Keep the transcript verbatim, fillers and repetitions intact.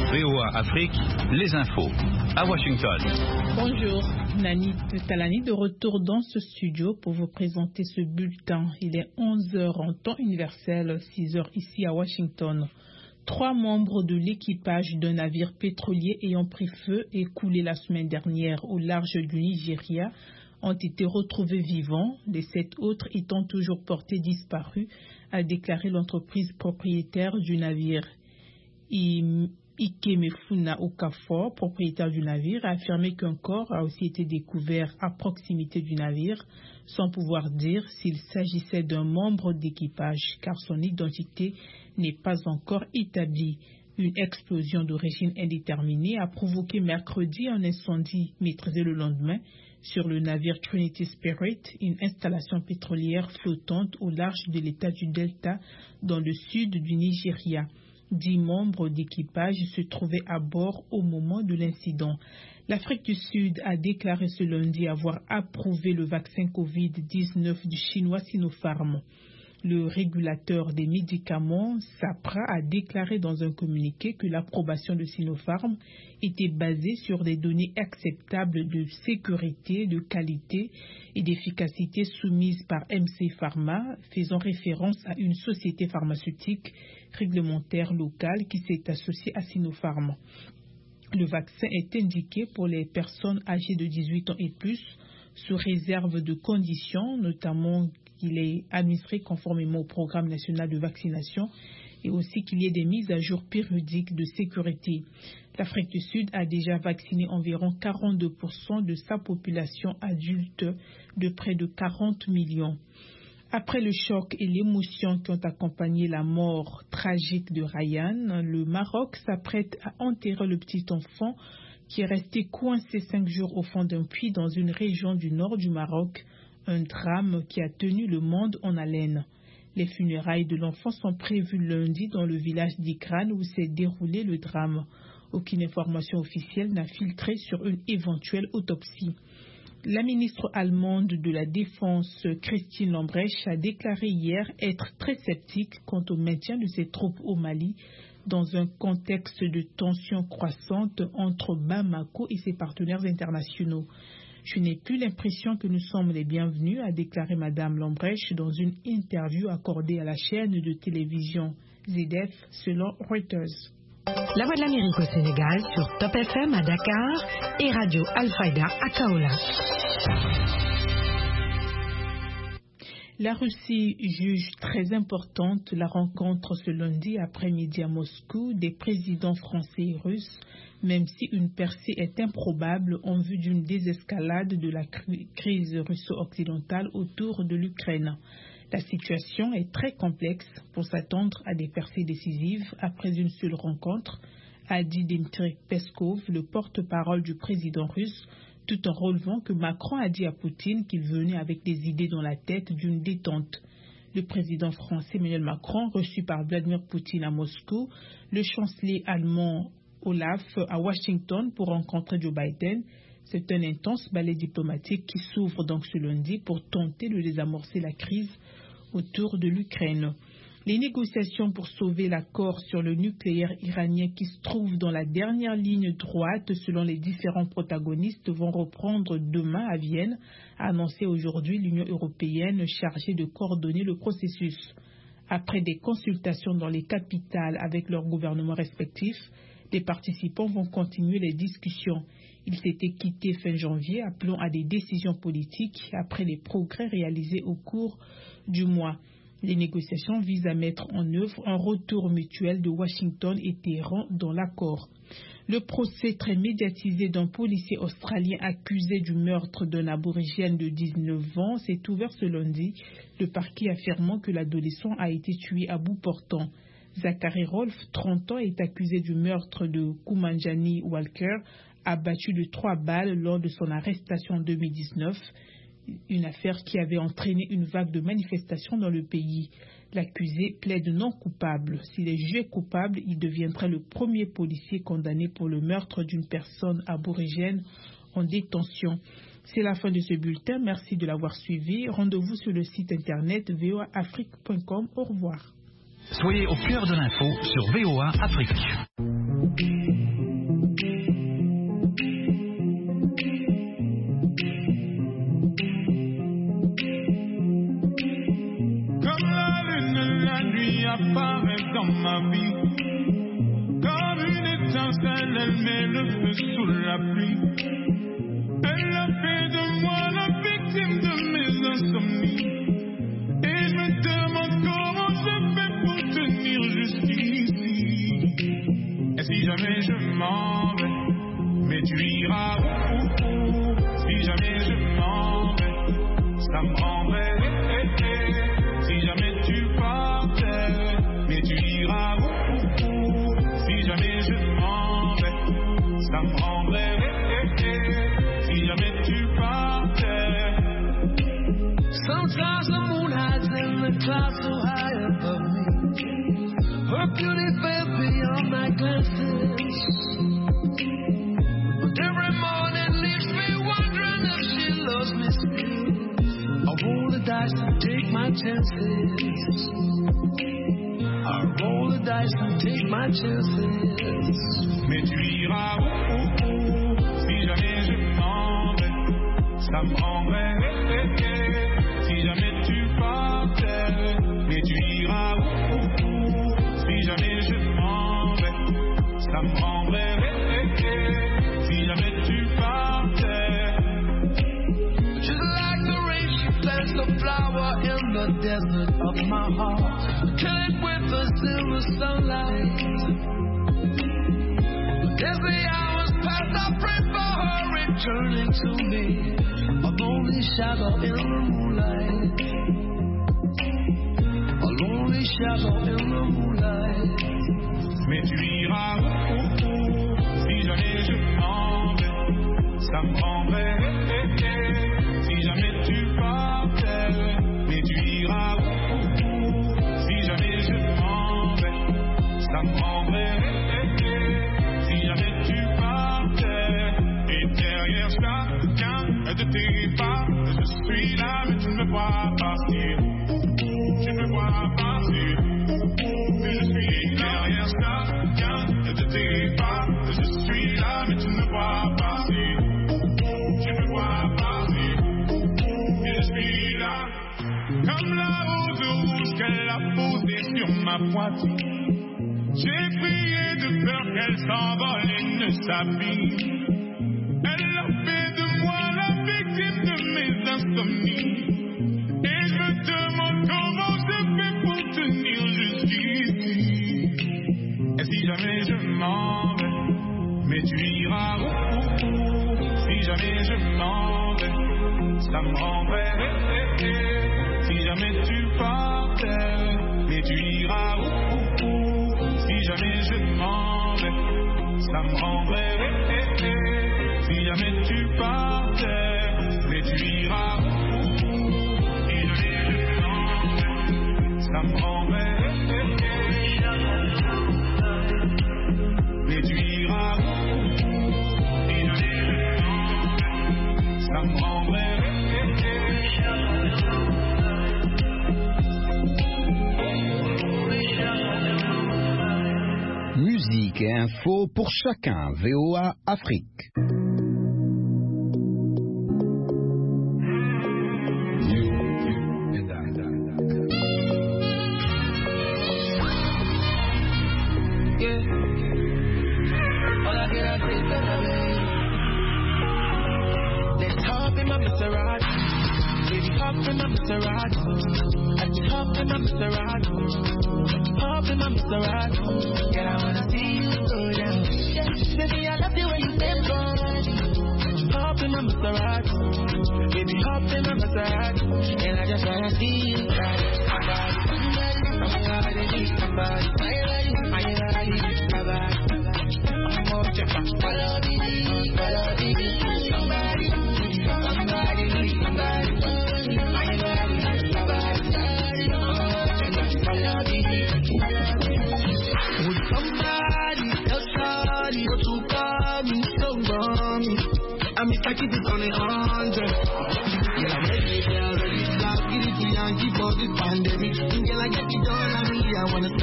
V O A Afrique, les infos, à Washington. Bonjour, Nani Talani de retour dans ce studio pour vous présenter ce bulletin. Il est onze heures en temps universel, six heures ici à Washington. Trois membres de l'équipage d'un navire pétrolier ayant pris feu et coulé la semaine dernière au large du Nigeria ont été retrouvés vivants, les sept autres étant toujours portés disparus, a déclaré l'entreprise propriétaire du navire. Ikemefuna Okafor, propriétaire du navire, a affirmé qu'un corps a aussi été découvert à proximité du navire, sans pouvoir dire s'il s'agissait d'un membre d'équipage, car son identité n'est pas encore établie. Une explosion d'origine indéterminée a provoqué mercredi un incendie maîtrisé le lendemain sur le navire Trinity Spirit, une installation pétrolière flottante au large de l'état du Delta dans le sud du Nigeria. Dix membres d'équipage se trouvaient à bord au moment de l'incident. L'Afrique du Sud a déclaré ce lundi avoir approuvé le vaccin covid dix-neuf du chinois Sinopharm. Le régulateur des médicaments, SAPRA, a déclaré dans un communiqué que l'approbation de Sinopharm était basée sur des données acceptables de sécurité, de qualité et d'efficacité soumises par M C Pharma, faisant référence à une société pharmaceutique réglementaire locale qui s'est associée à Sinopharm. Le vaccin est indiqué pour les personnes âgées de dix-huit ans et plus, sous réserve de conditions, notamment qu'il est administré conformément au programme national de vaccination et aussi qu'il y ait des mises à jour périodiques de sécurité. L'Afrique du Sud a déjà vacciné environ quarante-deux pour cent de sa population adulte de près de quarante millions. Après le choc et l'émotion qui ont accompagné la mort tragique de Ryan, le Maroc s'apprête à enterrer le petit enfant qui est resté coincé cinq jours au fond d'un puits dans une région du nord du Maroc, un drame qui a tenu le monde en haleine. Les funérailles de l'enfant sont prévues lundi dans le village d'Ikran où s'est déroulé le drame. Aucune information officielle n'a filtré sur une éventuelle autopsie. La ministre allemande de la Défense, Christine Lambrecht, a déclaré hier être très sceptique quant au maintien de ses troupes au Mali dans un contexte de tensions croissantes entre Bamako et ses partenaires internationaux. Je n'ai plus l'impression que nous sommes les bienvenus, a déclaré Madame Lambrecht dans une interview accordée à la chaîne de télévision Z F selon Reuters. La Voix de l'Amérique au Sénégal sur Top F M à Dakar et Radio Al-Fayda à Kaola. La Russie juge très importante la rencontre ce lundi après-midi à Moscou des présidents français et russes, même si une percée est improbable en vue d'une désescalade de la crise russo-occidentale autour de l'Ukraine. La situation est très complexe pour s'attendre à des percées décisives après une seule rencontre, a dit Dmitry Peskov, le porte-parole du président russe, tout en relevant que Macron a dit à Poutine qu'il venait avec des idées dans la tête d'une détente. Le président français Emmanuel Macron, reçu par Vladimir Poutine à Moscou, le chancelier allemand Olaf à Washington pour rencontrer Joe Biden. C'est un intense ballet diplomatique qui s'ouvre donc ce lundi pour tenter de désamorcer la crise autour de l'Ukraine. Les négociations pour sauver l'accord sur le nucléaire iranien qui se trouve dans la dernière ligne droite selon les différents protagonistes vont reprendre demain à Vienne, a annoncé aujourd'hui l'Union européenne chargée de coordonner le processus. Après des consultations dans les capitales avec leurs gouvernements respectifs, les participants vont continuer les discussions. Ils s'étaient quittés fin janvier, appelant à des décisions politiques après les progrès réalisés au cours du mois. Les négociations visent à mettre en œuvre un retour mutuel de Washington et Téhéran dans l'accord. Le procès très médiatisé d'un policier australien accusé du meurtre d'un aborigène de dix-neuf ans s'est ouvert ce lundi, le parquet affirmant que l'adolescent a été tué à bout portant. Zachary Rolfe, trente ans, est accusé du meurtre de Kumanjani Walker, abattu de trois balles lors de son arrestation en deux mille dix-neuf. Une affaire qui avait entraîné une vague de manifestations dans le pays. L'accusé plaide non coupable. S'il est jugé coupable, il deviendrait le premier policier condamné pour le meurtre d'une personne aborigène en détention. C'est la fin de ce bulletin. Merci de l'avoir suivi. Rendez-vous sur le site internet v o a afrique point com. Au revoir. Soyez au cœur de l'info sur V O A Afrique. Musique et info pour chacun. V O A Afrique. Bye.